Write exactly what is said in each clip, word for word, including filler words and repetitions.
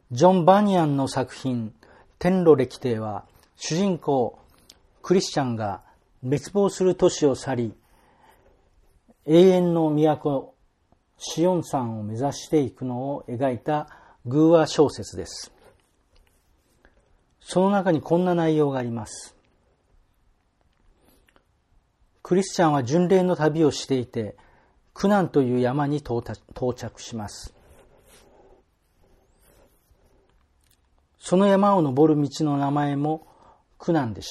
ジョン・バニアンの作品天路歴帝は、主人公クリスチャンが滅亡する都市を去り、永遠の都シオン山を目指していくのを描いた寓話小説です。その中にこんな内容があります。クリスチャンは巡礼の旅をしていて、苦難という山に到着します。その山を登る道の名前も苦難でした。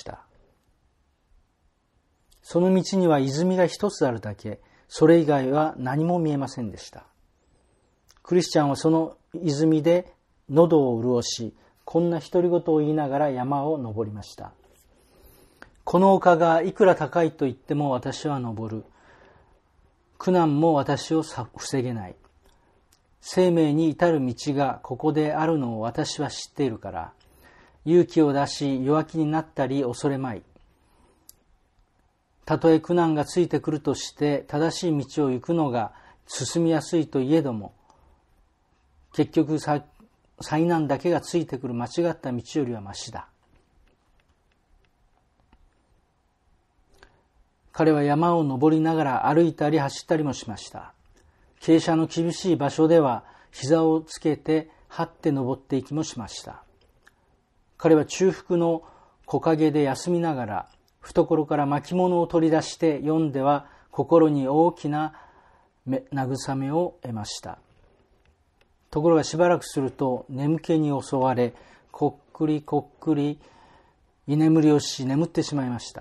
その道には泉が一つあるだけ、それ以外は何も見えませんでした。クリスチャンはその泉で喉を潤し、こんな独り言を言いながら山を登りました。この丘がいくら高いと言っても私は登る。苦難も私を防げない。生命に至る道がここであるのを私は知っているから、勇気を出し弱気になったり恐れまい。たとえ苦難がついてくるとして正しい道を行くのが進みやすいといえども、結局災難だけがついてくる間違った道よりはましだ。彼は山を登りながら歩いたり走ったりもしました。傾斜の厳しい場所では膝をつけて這って登っていきもしました。彼は中腹の木陰で休みながら懐から巻物を取り出して読んでは心に大きな慰めを得ました。ところがしばらくすると眠気に襲われ、こっくりこっくり居眠りをし眠ってしまいました。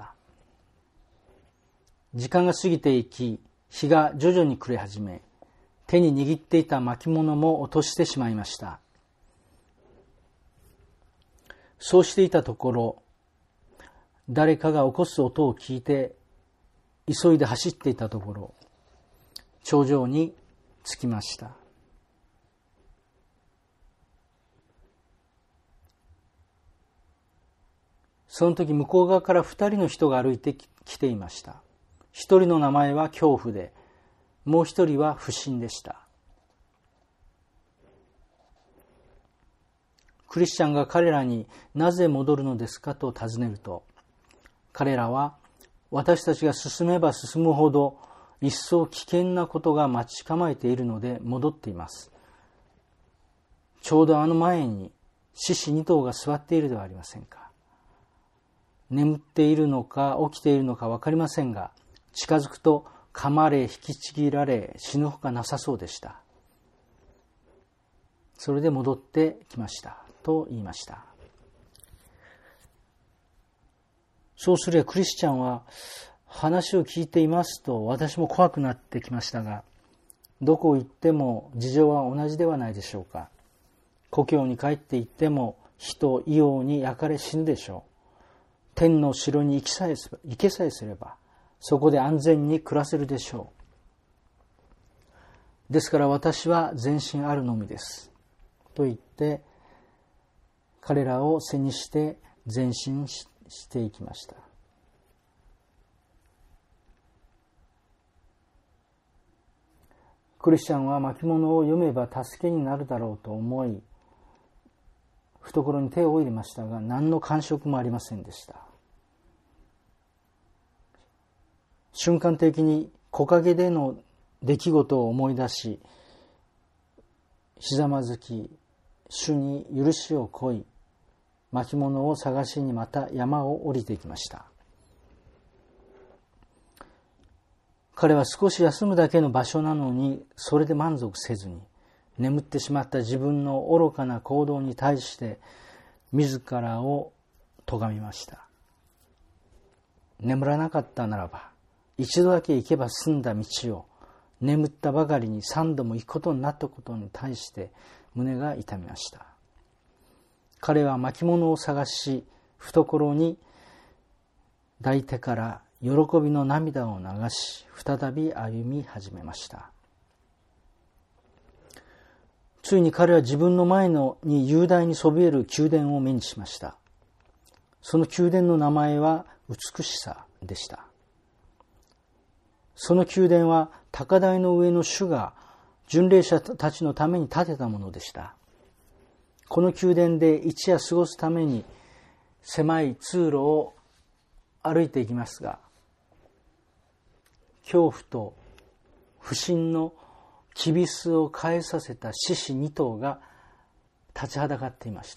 時間が過ぎていき、日が徐々に暮れ始め、手に握っていた巻物も落としてしまいました。そうしていたところ、誰かが起こす音を聞いて急いで走っていたところ、頂上に着きました。その時向こう側から二人の人が歩いてきていました。一人の名前は恐怖で、もう一人は不審でした。クリスチャンが彼らになぜ戻るのですかと尋ねると、彼らは私たちが進めば進むほど一層危険なことが待ち構えているので戻っています。ちょうどあの前に獅子二頭が座っているではありませんか。眠っているのか起きているのか分かりませんが、近づくと噛まれ引きちぎられ死ぬほかなさそうでした。それで戻ってきましたと言いました。そうすればクリスチャンは話を聞いていますと私も怖くなってきましたが、どこ行っても事情は同じではないでしょうか。故郷に帰って行っても火と硫黄に焼かれ死ぬでしょう。天の城に行きさえすれば、行けさえすればそこで安全に暮らせるでしょう。ですから私は前進あるのみですと言って彼らを背にして前進していきました。クリスチャンは巻物を読めば助けになるだろうと思い、懐に手を入れましたが何の感触もありませんでした。瞬間的に木陰での出来事を思い出し、ひざまずき、主に許しを請い、巻物を探しにまた山を降りていきました。彼は少し休むだけの場所なのに、それで満足せずに、眠ってしまった自分の愚かな行動に対して、自らを咎めました。眠らなかったならば、一度だけ行けば済んだ道を眠ったばかりに三度も行くことになったことに対して胸が痛みました。彼は巻物を探し、懐に抱いてから喜びの涙を流し、再び歩み始めました。ついに彼は自分の前のに雄大にそびえる宮殿を目にしました。その宮殿の名前は美しさでした。その宮殿は高台の上の主が巡礼者たちのために建てたものでした。 この宮殿で一夜過ごすために狭い通路を歩いていきますが、恐怖と不信のきびすを変えさせた獅子二頭が立ちはだかっていました。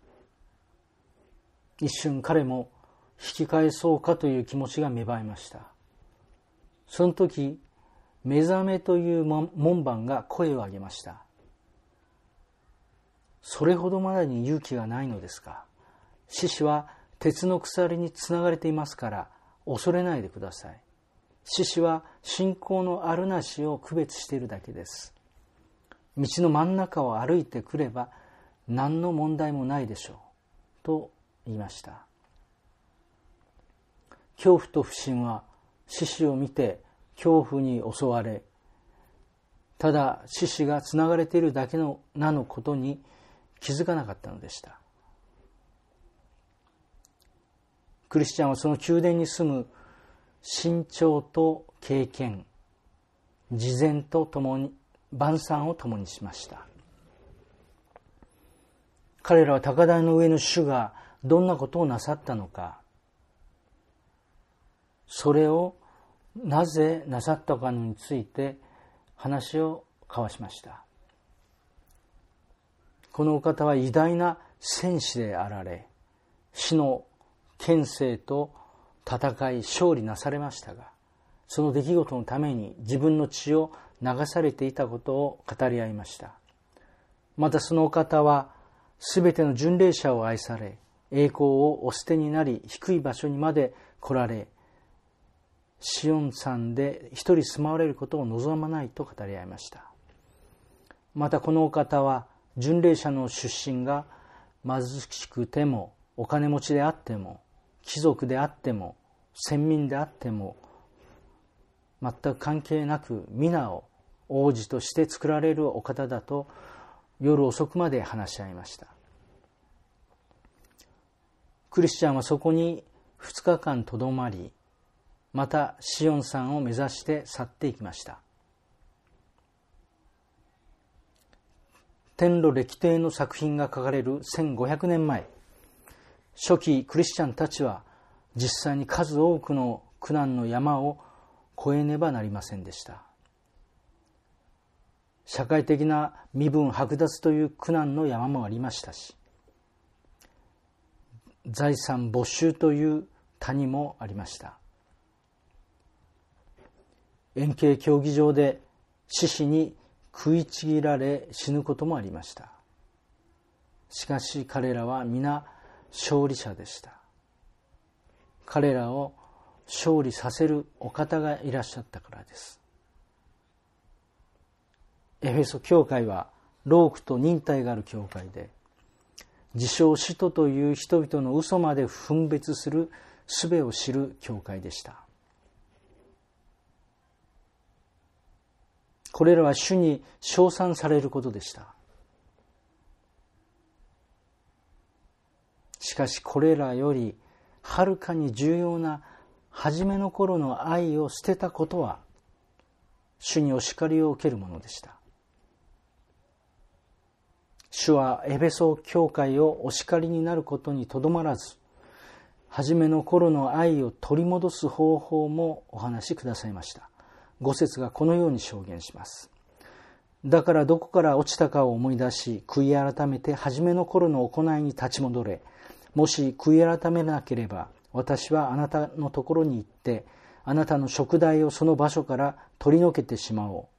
一瞬彼も引き返そうかという気持ちが芽生えました。その時、目覚めという門番が声を上げました。それほどまでに勇気がないのですか。獅子は鉄の鎖につながれていますから恐れないでください。獅子は信仰のあるなしを区別しているだけです。道の真ん中を歩いてくれば何の問題もないでしょうと言いました。恐怖と不信は獅子を見て恐怖に襲われ、ただ獅子がつながれているだけのなのことに気づかなかったのでした。クリスチャンはその宮殿に住む身長と経験、慈善とともに晩餐を共にしました。彼らは高台の上の主がどんなことをなさったのか、それをなぜなさったかについて話を交わしました。このお方は偉大な戦士であられ、死の権勢と戦い勝利なされましたが、その出来事のために自分の血を流されていたことを語り合いました。またそのお方はすべての巡礼者を愛され、栄光をお捨てになり低い場所にまで来られ、シオン山で一人住まわれることを望まないと語り合いました。またこのお方は巡礼者の出身が貧しくてもお金持ちであっても貴族であっても先民であっても全く関係なく皆を王子として作られるお方だと夜遅くまで話し合いました。クリスチャンはそこにふつかかんとどまり、またシオン山を目指して去っていきました。天路歴帝の作品が書かれるせんごひゃくねんまえ、初期クリスチャンたちは実際に数多くの苦難の山を越えねばなりませんでした。社会的な身分剥奪という苦難の山もありましたし、財産没収という谷もありました。円形競技場で獅子に食いちぎられ死ぬこともありました。しかし彼らは皆勝利者でした。彼らを勝利させるお方がいらっしゃったからです。エフェソ教会は労苦と忍耐がある教会で、自称使徒という人々の嘘まで分別する術を知る教会でした。これらは主に称賛されることでした。しかしこれらよりはるかに重要な初めの頃の愛を捨てたことは、主にお叱りを受けるものでした。主はエフェソ教会をお叱りになることにとどまらず、初めの頃の愛を取り戻す方法もお話しくださいました。ご節がこのように証言します。だからどこから落ちたかを思い出し、悔い改めて初めの頃の行いに立ち戻れ。もし悔い改めなければ、私はあなたのところに行って、あなたの食材をその場所から取り除けてしまおう。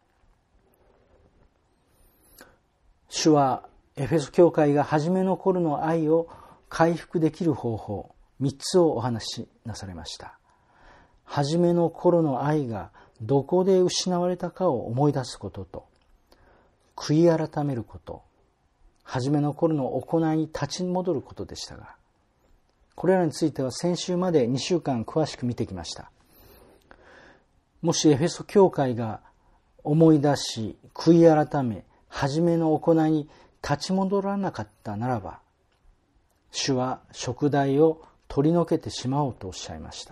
主はエフェソ教会が初めの頃の愛を回復できる方法、三つをお話しなされました。初めの頃の愛がどこで失われたかを思い出すことと、悔い改めること、初めの頃の行いに立ち戻ることでしたが、これらについては先週までにしゅうかん詳しく見てきました。もしエフェソ教会が思い出し、悔い改め、初めの行いに立ち戻らなかったならば、主は食材を取り除けてしまおうとおっしゃいました。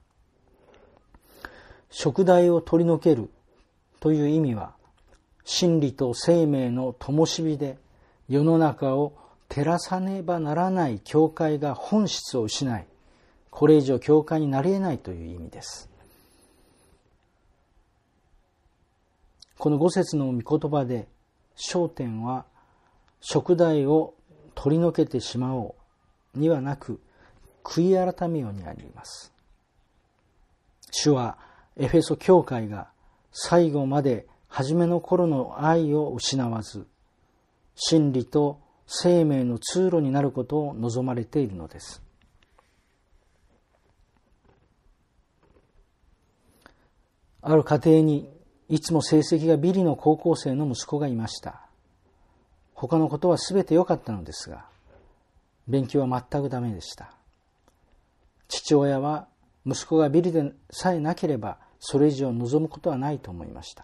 食材を取り除けるという意味は、真理と生命の灯火で世の中を照らさねばならない教会が本質を失い、これ以上教会になり得ないという意味です。この五節の御言葉で焦点は、食材を取り除けてしまおうにはなく、悔い改めようにあります。主はエフェソ教会が最後まで初めの頃の愛を失わず、真理と生命の通路になることを望まれているのです。ある家庭にいつも成績がビリの高校生の息子がいました。他のことはすべて良かったのですが、勉強は全くダメでした。父親は息子がビリでさえなければそれ以上望むことはないと思いました。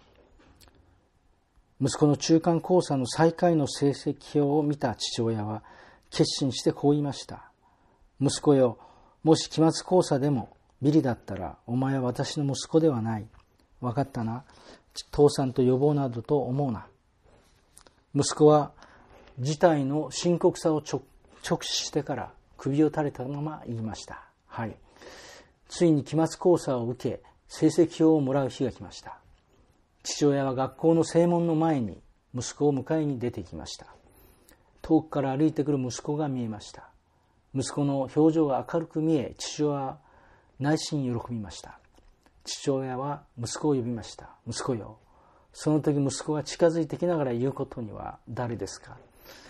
息子の中間考査の最下位の成績表を見た父親は決心してこう言いました。息子よ、もし期末考査でもビリだったらお前は私の息子ではない。分かったな。父さんと呼ぼうなどと思うな。息子は事態の深刻さを直視してから首を垂れたまま言いました。はい。ついに期末考査を受け、成績表をもらう日が来ました。父親は学校の正門の前に息子を迎えに出てきました。遠くから歩いてくる息子が見えました。息子の表情が明るく見え、父親は内心喜びました。父親は息子を呼びました。息子よ。その時息子が近づいてきながら言うことには誰ですか？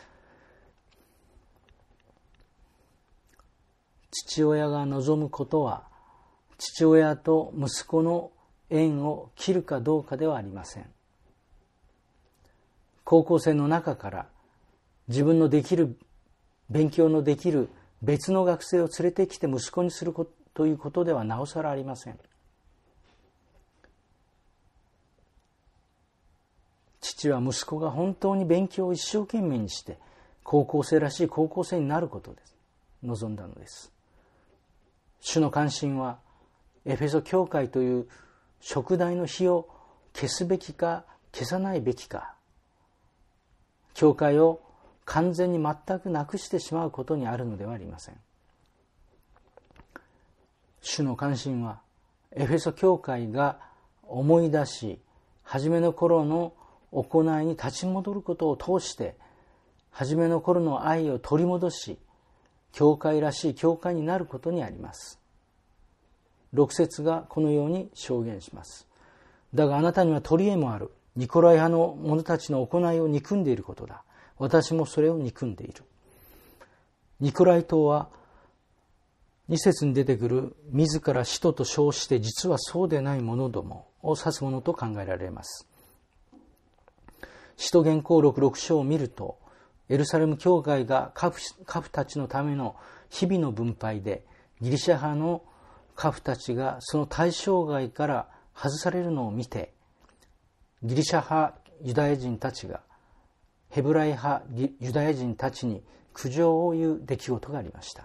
父親が望むことは、父親と息子の縁を切るかどうかではありません。高校生の中から自分のできる、勉強のできる別の学生を連れてきて息子にするということではなおさらありません。父は息子が本当に勉強を一生懸命にして高校生らしい高校生になることです望んだのです。主の関心はエフェソ教会という燭台の火を消すべきか消さないべきか、教会を完全に全くなくしてしまうことにあるのではありません。主の関心はエフェソ教会が思い出し、初めの頃の行いに立ち戻ることを通して初めの頃の愛を取り戻し、教会らしい教会になることにあります。六節がこのように証言します。だがあなたには取り柄もある。ニコライ派の者たちの行いを憎んでいることだ。私もそれを憎んでいる。ニコライ党は二節に出てくる自ら使徒と称して実はそうでない者どもを指すものと考えられます。使徒言行録六章を見ると、エルサレム教会がカフ、カフたちのための日々の分配でギリシャ派のカフたちがその対象外から外されるのを見て、ギリシャ派ユダヤ人たちがヘブライ派ユダヤ人たちに苦情を言う出来事がありました。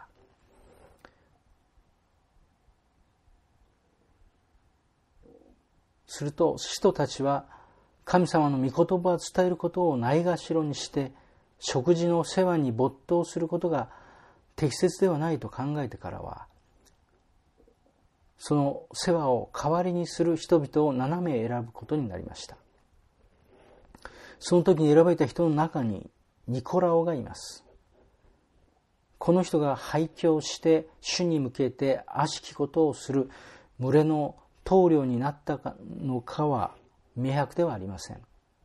すると使徒たちは神様の御言葉を伝えることをないがしろにして食事の世話に没頭することが適切ではないと考えてからは、その世話を代わりにする人々をななめい選ぶことになりました。その時に選ばれた人の中にニコラオがいます。この人が廃墟して主に向けて悪しきことをする群れの頭領になったのかは明白ではありません。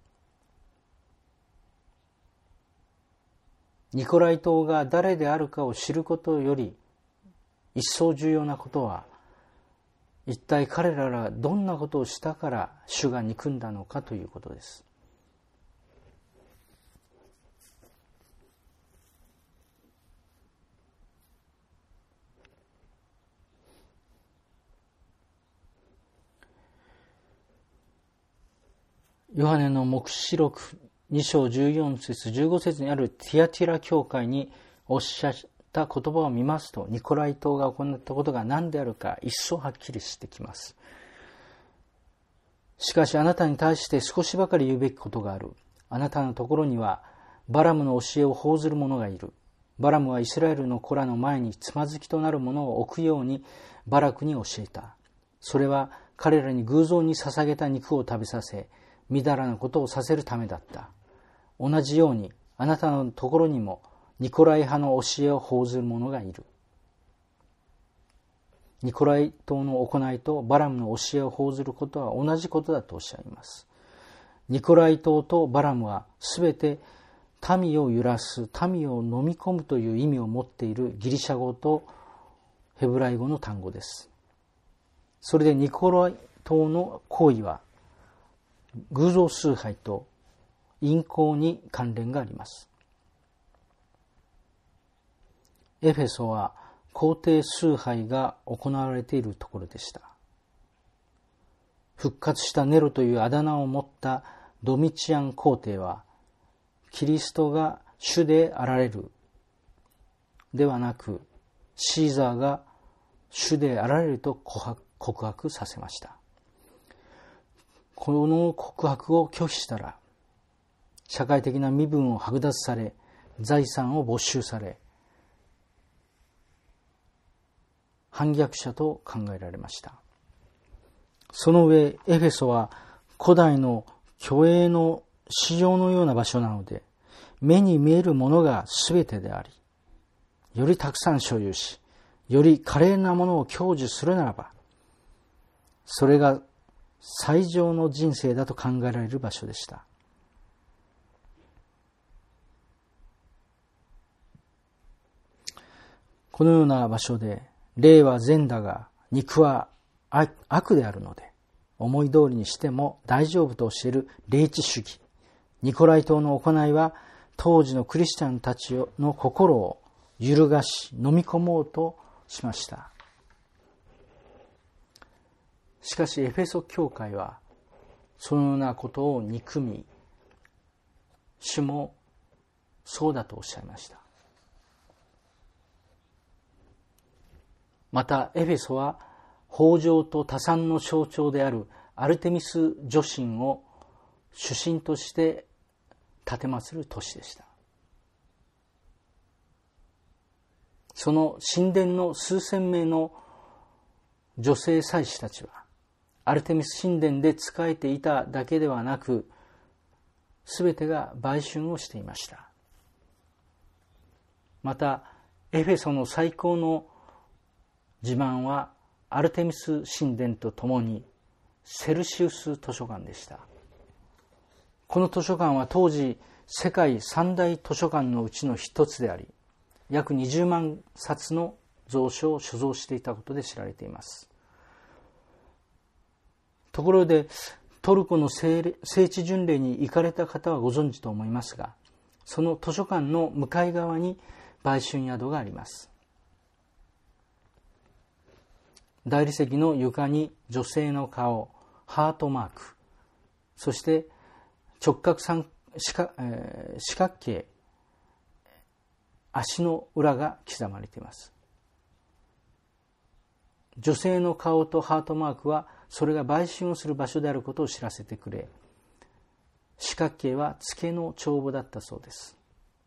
ニコライ党が誰であるかを知ることより一層重要なことは、一体彼らがどんなことをしたから主が憎んだのかということです。ヨハネの黙示録に章じゅうよん節じゅうご節にあるティアティラ教会におっしゃった言葉を見ますと、ニコライ党が行ったことが何であるか一層はっきりしてきます。しかしあなたに対して少しばかり言うべきことがある。あなたのところにはバラムの教えを報ずる者がいる。バラムはイスラエルの子らの前につまずきとなるものを置くようにバラクに教えた。それは彼らに偶像に捧げた肉を食べさせ、みだらなことをさせるためだった。同じようにあなたのところにもニコライ派の教えを報ずる者がいる。ニコライ党の行いとバラムの教えを報ずることは同じことだとおっしゃいます。ニコライ党とバラムはすべて民を揺らす、民を飲み込むという意味を持っているギリシャ語とヘブライ語の単語です。それでニコライ党の行為は偶像崇拝と淫行に関連があります。エフェソは皇帝崇拝が行われているところでした。復活したネロというあだ名を持ったドミチアン皇帝は、キリストが主であられるではなく、シーザーが主であられると告白させました。この告白を拒否したら、社会的な身分を剥奪され、財産を没収され、反逆者と考えられました。その上、エフェソは古代の虚栄の市場のような場所なので、目に見えるものが全てであり、よりたくさん所有し、より華麗なものを享受するならば、それが最上の人生だと考えられる場所でした。このような場所で、霊は善だが肉は悪であるので、思い通りにしても大丈夫と教える霊知主義。ニコライ党の行いは、当時のクリスチャンたちの心を揺るがし、飲み込もうとしました。しかしエフェソ教会はそのようなことを憎み、主もそうだとおっしゃいました。またエフェソは豊穣と多産の象徴であるアルテミス女神を主神として奉る都市でした。その神殿の数千名の女性祭司たちはアルテミス神殿で仕えていただけではなく、すべてが売春をしていました。またエフェソの最高の自慢はアルテミス神殿とともにセルシウス図書館でした。この図書館は当時世界三大図書館のうちの一つであり、約にじゅうまんさつの蔵書を所蔵していたことで知られています。ところでトルコの聖地巡礼に行かれた方はご存知と思いますが、その図書館の向かい側に売春宿があります。大理石の床に女性の顔、ハートマーク、そして直角三四角、えー、四角形、足の裏が刻まれています。女性の顔とハートマークはそれが売春をする場所であることを知らせてくれ、四角形は付けの帳簿だったそうです。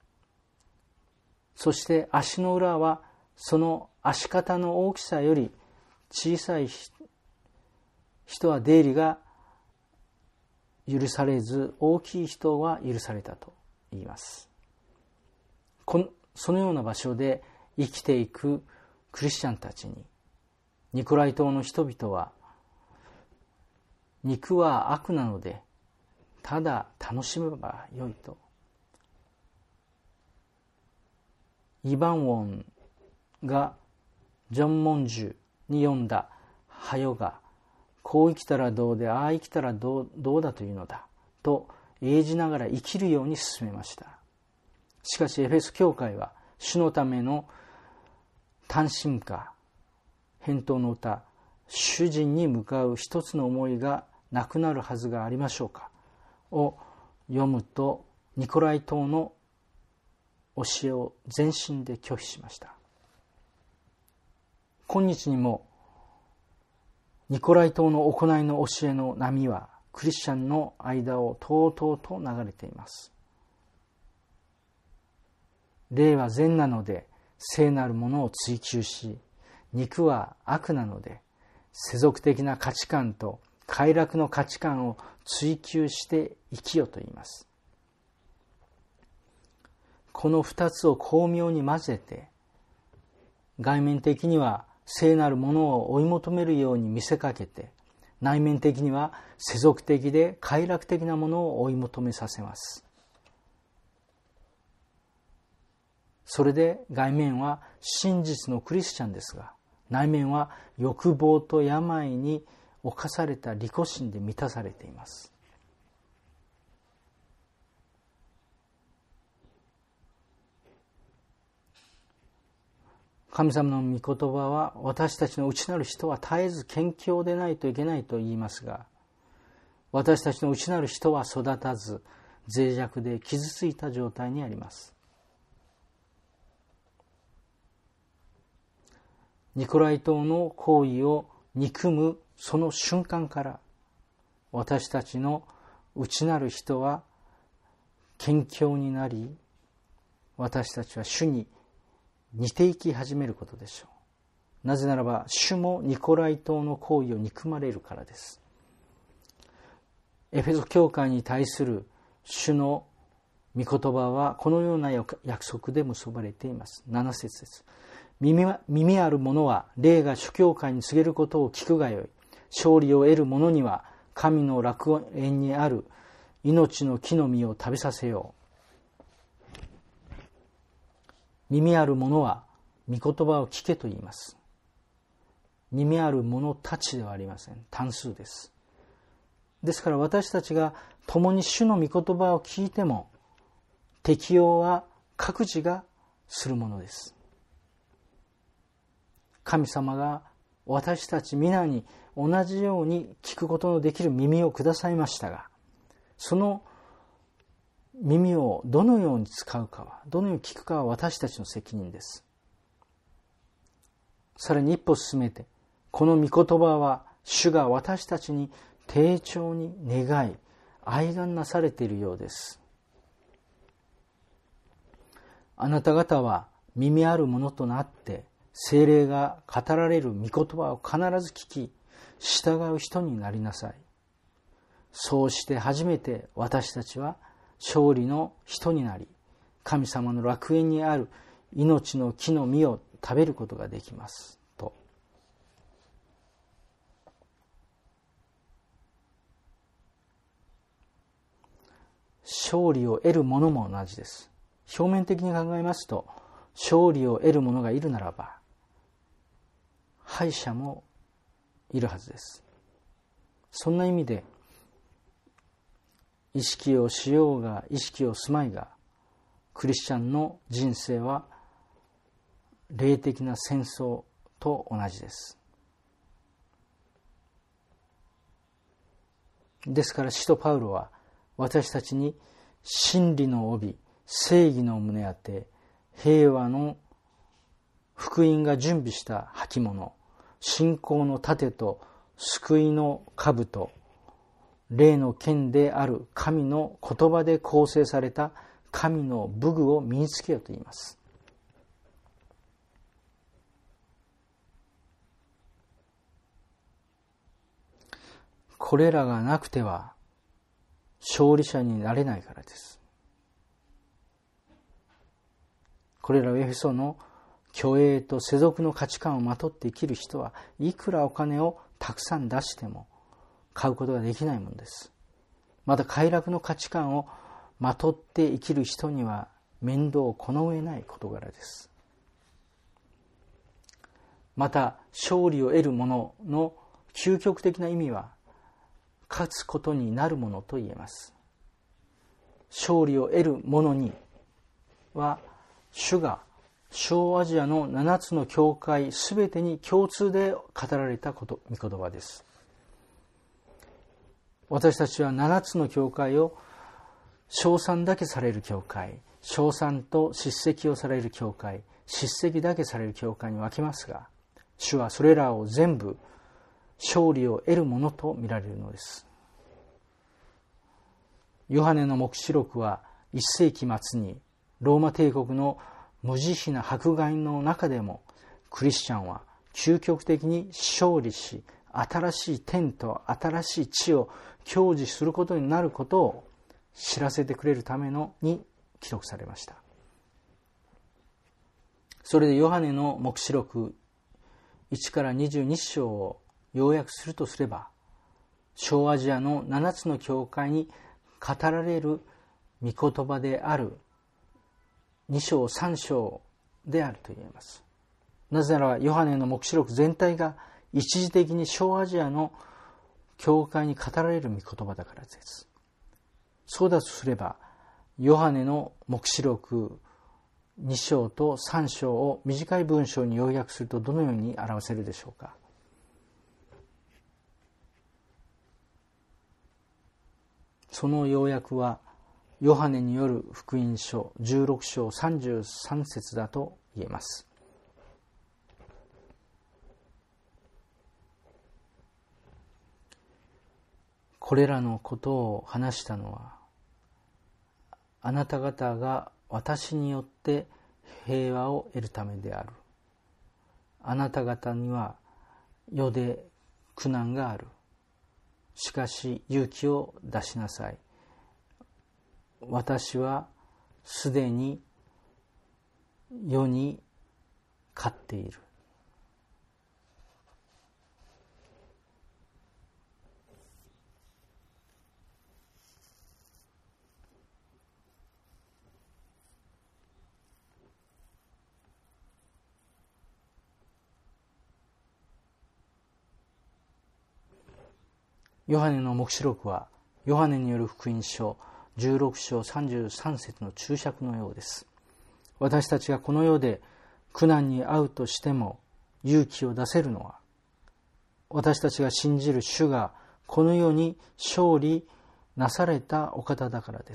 そして足の裏はその足型の大きさより小さい人は出入りが許されず、大きい人は許されたと言います。このそのような場所で生きていくクリスチャンたちに、ニコライ党の人々は、肉は悪なのでただ楽しめばよいと、イ・バンウォンがジョン・モンジュに読んだハヨが、こう生きたらどうで、ああ生きたらどう、どうだというのだと英じながら生きるように進めました。しかしエフェス教会は主のための単身歌、返答の歌、主人に向かう一つの思いがなくなるはずがありましょうかを読むと、ニコライ党の教えを全身で拒否しました。今日にもニコライ党の行いの教えの波はクリスチャンの間をとうとうと流れています。 霊は善なので聖なるものを追求し、肉は悪なので世俗的な価値観と快楽の価値観を追求して生きよと言います。この二つを巧妙に混ぜて、外面的には聖なるものを追い求めるように見せかけて、内面的には世俗的で快楽的なものを追い求めさせます。それで外面は真実のクリスチャンですが、内面は欲望と病に侵された利己心で満たされています。神様の御言葉は、私たちの内なる人は絶えず謙虚でないといけないと言いますが、私たちの内なる人は育たず、脆弱で傷ついた状態にあります。ニコライ党の行為を憎むその瞬間から、私たちの内なる人は謙虚になり、私たちは主に似ていき始めることでしょう。なぜならば、主もニコライ党の行為を憎まれるからです。エフェソ教会に対する主の御言葉はこのような約束で結ばれています。なな節です。耳, 耳ある者は霊が諸教会に告げることを聞くがよい。勝利を得る者には神の楽園にある命の木の実を食べさせよう。耳ある者は御言葉を聞けと言います。耳ある者たちではありません。単数です。ですから私たちが共に主の御言葉を聞いても、適用は各自がするものです。神様が私たち皆に同じように聞くことのできる耳をくださいましたが、その耳をどのように使うかは、どのように聞くかは私たちの責任です。さらに一歩進めて、この御言葉は主が私たちに丁重に願い、愛願なされているようです。あなた方は耳あるものとなって、聖霊が語られる御言葉を必ず聞き、従う人になりなさい。そうして初めて私たちは勝利の人になり、神様の楽園にある命の木の実を食べることができますと。勝利を得る者も同じです。表面的に考えますと、勝利を得る者がいるならば、敗者もいるはずです。そんな意味で、意識をしようが意識をすまいが、クリスチャンの人生は霊的な戦争と同じです。ですから使徒パウロは私たちに真理の帯、正義の胸当て、平和の福音が準備した履物、信仰の盾と救いの兜、霊の剣である神の言葉で構成された神の武具を身につけようと言います。これらがなくては勝利者になれないからです。これらをエフェソの虚栄と世俗の価値観をまとって生きる人はいくらお金をたくさん出しても買うことができないものです。また快楽の価値観をまとって生きる人には面倒をこの上ない事柄です。また勝利を得る者の究極的な意味は勝つことになるものと言えます。勝利を得る者には主が小アジアの七つの教会すべてに共通で語られたこと、御言葉です。私たちは七つの教会を称賛だけされる教会、称賛と叱責をされる教会、叱責だけされる教会に分けますが、主はそれらを全部勝利を得るものと見られるのです。ヨハネの黙示録はいっ世紀末にローマ帝国の無慈悲な迫害の中でもクリスチャンは究極的に勝利し、新しい天と新しい地を享受することになることを知らせてくれるためのに記録されました。それでヨハネの黙示録いちからにじゅうに章を要約するとすれば、小アジアのななつの教会に語られる御言葉であるに章さん章であると言えます。なぜならヨハネの黙示録全体が一時的に小アジアの教会に語られる御言葉だからです。そうだとすれば、ヨハネの黙示録に章とさん章を短い文章に要約するとどのように表せるでしょうか。その要約はヨハネによる福音書じゅうろく章さんじゅうさん節だと言えます。これらのことを話したのは、あなた方が私によって平和を得るためである。あなた方には世で苦難がある。しかし勇気を出しなさい。私はすでに世に勝っている。ヨハネの黙示録はヨハネによる福音書じゅうろく章さんじゅうさん節の注釈のようです。私たちがこの世で苦難に遭うとしても勇気を出せるのは、私たちが信じる主がこの世に勝利なされたお方だからです。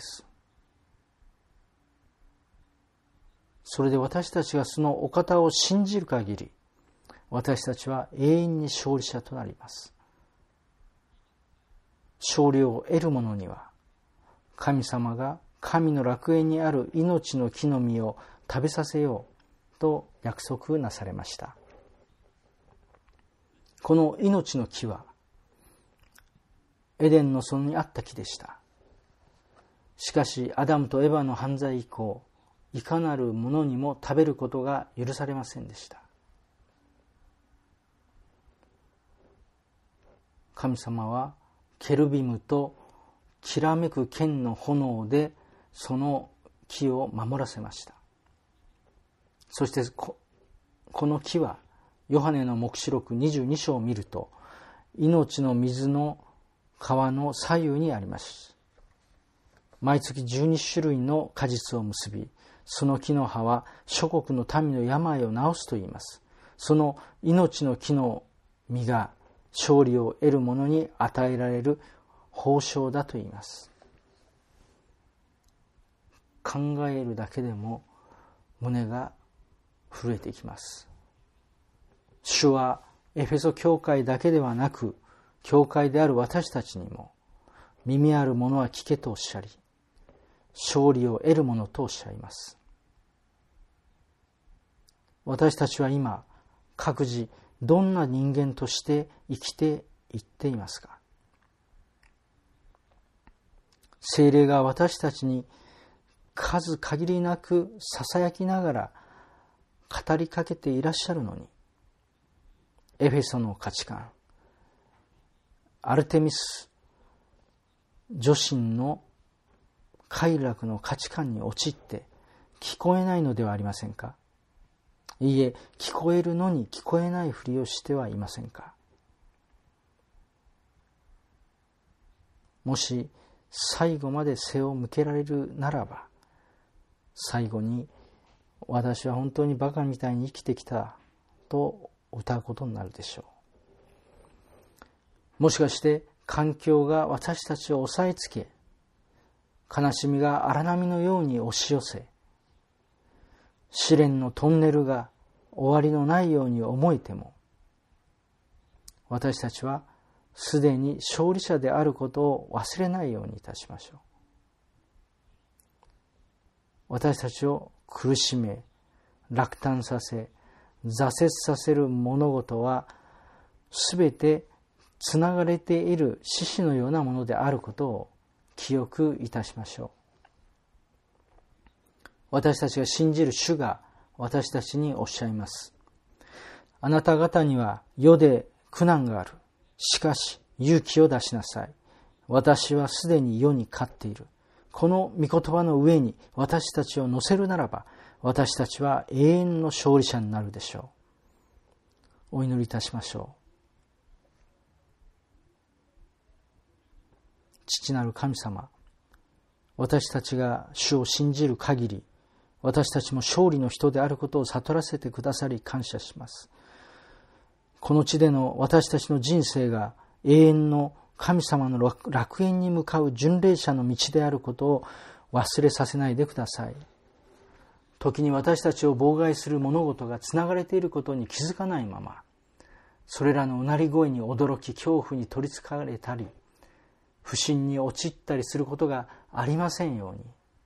それで私たちがそのお方を信じる限り、私たちは永遠に勝利者となります。勝利を得る者には、神様が神の楽園にある命の木の実を食べさせようと約束なされました。この命の木はエデンの園にあった木でした。しかしアダムとエバの犯罪以降、いかなるものにも食べることが許されませんでした。神様はケルビムときらめく剣の炎でその木を守らせました。そしてこ、この木はヨハネの黙示録にじゅうに章を見ると、命の水の川の左右にあります。毎月じゅうに種類の果実を結び、その木の葉は諸国の民の病を治すと言います。その命の木の実が勝利を得る者に与えられる報奨だと言います。考えるだけでも胸が震えてきます。主はエフェソ教会だけではなく、教会である私たちにも、耳ある者は聞けとおっしゃり、勝利を得る者とおっしゃいます。私たちは今、各自どんな人間として生きていっていますか？聖霊が私たちに数限りなくささやきながら語りかけていらっしゃるのに、エフェソの価値観、アルテミス女神の快楽の価値観に陥って聞こえないのではありませんか？いいえ、聞こえるのに聞こえないふりをしてはいませんか？もし最後まで背を向けられるならば、最後に私は本当にバカみたいに生きてきたと歌うことになるでしょう。もしかして環境が私たちを押さえつけ、悲しみが荒波のように押し寄せ、試練のトンネルが終わりのないように思えても、私たちはすでに勝利者であることを忘れないようにいたしましょう。私たちを苦しめ、 落胆させ、挫折させる物事はすべてつながれている獅子のようなものであることを記憶いたしましょう。私たちが信じる主が私たちにおっしゃいます。あなた方には世で苦難がある。しかし勇気を出しなさい。私はすでに世に勝っている。この御言葉の上に私たちを乗せるならば、私たちは永遠の勝利者になるでしょう。お祈りいたしましょう。父なる神様、私たちが主を信じる限り、私たちも勝利の人であることを悟らせてくださり感謝します。この地での私たちの人生が永遠の神様の楽園に向かう巡礼者の道であることを忘れさせないでください。時に私たちを妨害する物事がつながれていることに気づかないまま、それらのうなり声に驚き恐怖に取りつかれたり、不信に陥ったりすることがありませんように。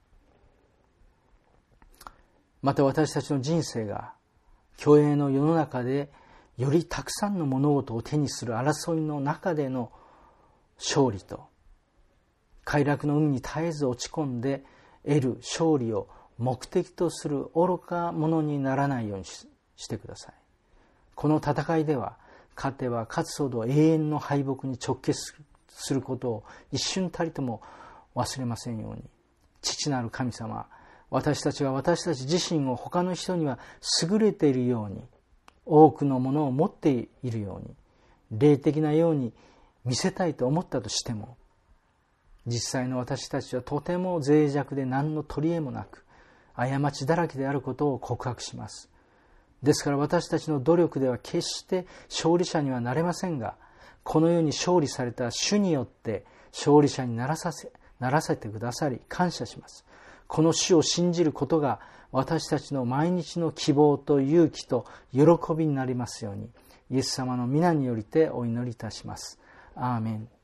また私たちの人生が虚栄の世の中でよりたくさんの物事を手にする争いの中での勝利と、快楽の海に絶えず落ち込んで得る勝利を目的とする愚か者にならないようにしてください。この戦いでは勝てば勝つほど永遠の敗北に直結することを一瞬たりとも忘れませんように。父なる神様、私たちが私たち自身を他の人には優れているように、多くのものを持っているように、霊的なように見せたいと思ったとしても、実際の私たちはとても脆弱で何の取り柄もなく、過ちだらけであることを告白します。ですから私たちの努力では決して勝利者にはなれませんが、この世に勝利された主によって勝利者にならさせ、ならせてくださり感謝します。この主を信じることが私たちの毎日の希望と勇気と喜びになりますように、イエス様の皆によりてお祈りいたします。アーメン。